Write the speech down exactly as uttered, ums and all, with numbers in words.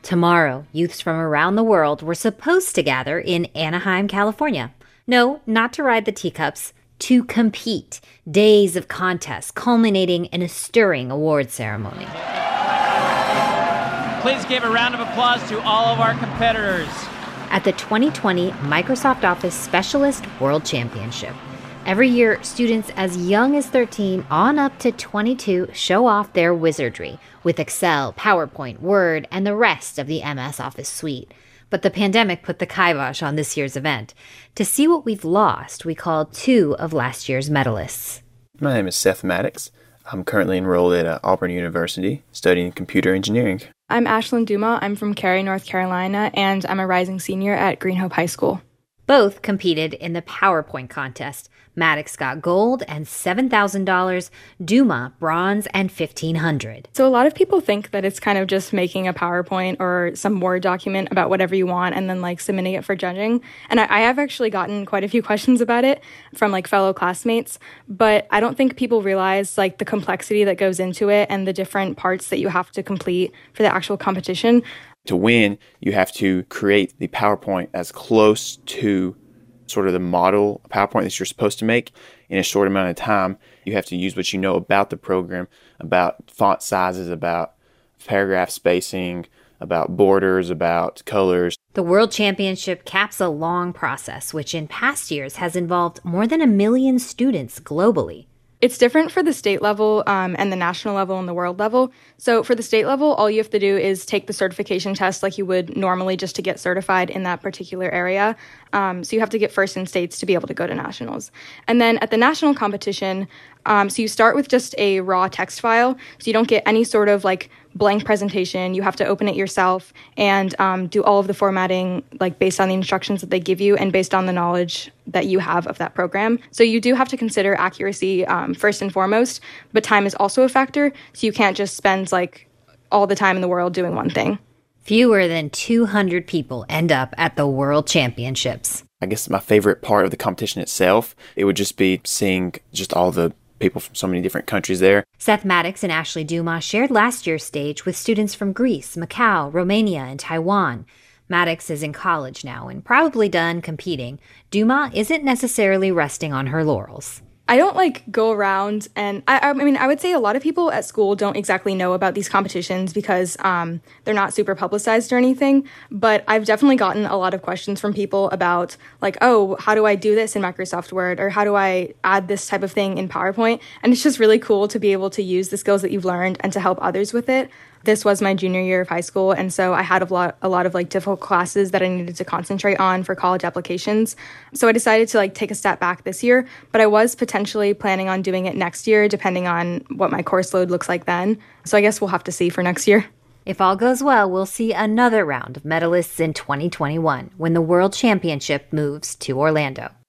Tomorrow, youths from around the world were supposed to gather in Anaheim, California. No, not to ride the teacups, to compete. Days of contests culminating in a stirring award ceremony. Please give a round of applause to all of our competitors. At the twenty twenty Microsoft Office Specialist World Championship. Every year, students as young as thirteen on up to twenty-two show off their wizardry with Excel, PowerPoint, Word, and the rest of the M S Office suite. But the pandemic put the kibosh on this year's event. To see what we've lost, we called two of last year's medalists. My name is Seth Maddox. I'm currently enrolled at uh, Auburn University studying computer engineering. I'm Ashlyn Duma. I'm from Cary, North Carolina, and I'm a rising senior at Green Hope High School. Both competed in the PowerPoint contest. Maddox got gold and seven thousand dollars, Duma bronze and fifteen hundred dollars. So a lot of people think that it's kind of just making a PowerPoint or some Word document about whatever you want and then like submitting it for judging. And I, I have actually gotten quite a few questions about it from like fellow classmates, but I don't think people realize like the complexity that goes into it and the different parts that you have to complete for the actual competition. To win, you have to create the PowerPoint as close to sort of the model PowerPoint that you're supposed to make in a short amount of time. You have to use what you know about the program, about font sizes, about paragraph spacing, about borders, about colors. The World Championship caps a long process, which in past years has involved more than a million students globally. It's different for the state level um, and the national level and the world level. So for the state level, all you have to do is take the certification test like you would normally just to get certified in that particular area. Um, so you have to get first in states to be able to go to nationals. And then at the national competition, um, so you start with just a raw text file. So you don't get any sort of like blank presentation. You have to open it yourself and um, do all of the formatting like based on the instructions that they give you and based on the knowledge that you have of that program. So you do have to consider accuracy um, first and foremost, but time is also a factor. So you can't just spend like all the time in the world doing one thing. Fewer than two hundred people end up at the World Championships. I guess my favorite part of the competition itself, it would just be seeing just all the people from so many different countries there. Seth Maddox and Ashley Duma shared last year's stage with students from Greece, Macau, Romania, and Taiwan. Maddox is in college now and probably done competing. Duma isn't necessarily resting on her laurels. I don't like go around and I, I mean, I would say a lot of people at school don't exactly know about these competitions because um, they're not super publicized or anything. But I've definitely gotten a lot of questions from people about like, oh, how do I do this in Microsoft Word? Or how do I add this type of thing in PowerPoint? And it's just really cool to be able to use the skills that you've learned and to help others with it. This was my junior year of high school, and so I had a lot, a lot of like difficult classes that I needed to concentrate on for college applications. So I decided to like take a step back this year, but I was potentially planning on doing it next year, depending on what my course load looks like then. So I guess we'll have to see for next year. If all goes well, we'll see another round of medalists in twenty twenty-one when the World Championship moves to Orlando.